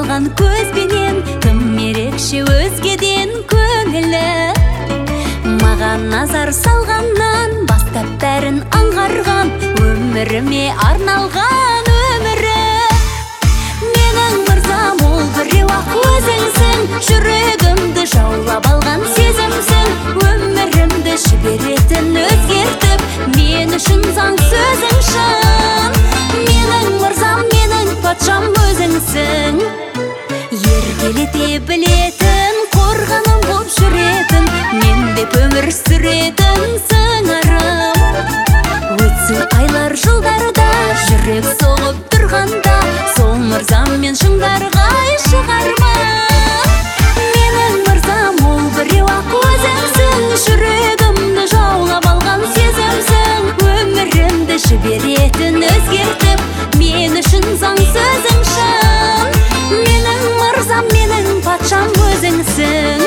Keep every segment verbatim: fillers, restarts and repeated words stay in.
қараған көзбенен кім ерекше өзгеден көңілі. Маған назар салғаннан бастап бәрін аңғарған, өміріме арналған өмірі. Менің мырзам ол біреу-ақ өзіңсің, жүрегімді жаулап алған сезімсің. Өмірімді жіберетін өзгертіп, мен үшін заң сөзің шын. Менің мырзам, менің патшам өзіңсің, еркелете білетін, қорғаным боп жүретін, мен деп өмір сүретін сыңарым. Өтсін айлар жылдарда, жүрек соғып тұрғанда, сол мырзам мен шыңдарға шығармын. Менің мырзам ол біреу-ақ өзіңсің, жүрегімді жаулап алған сезімсің. Өмірімді жіберетін өзгертіп, мен үшін заң сөзің шын. Менің мырзам, менің патшам өзіңсің.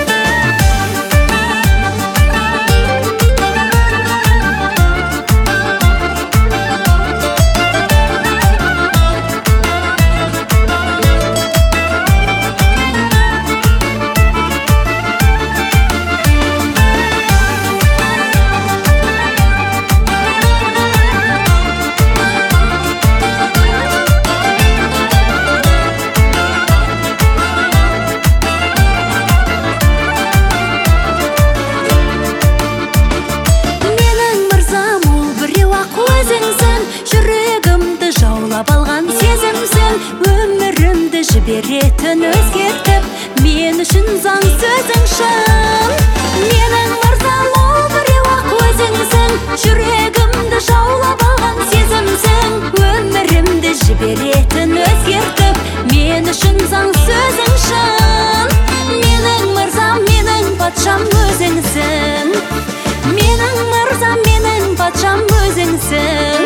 Жүрегімді жаулап алған сезімсің. Өмірімді жіберетін өзгертіп, мен үшін заң сөзің шын. Менің мырзам ол біреу-ақ өзіңсің, жүрегімді жаулап алған сезімсің. Өмірімді жіберетін өзгертіп, мен үшін заң сөзің шын. Менің мырзам, менің патшам өзіңсің. Менің мырзам, менің патшам өзіңсің.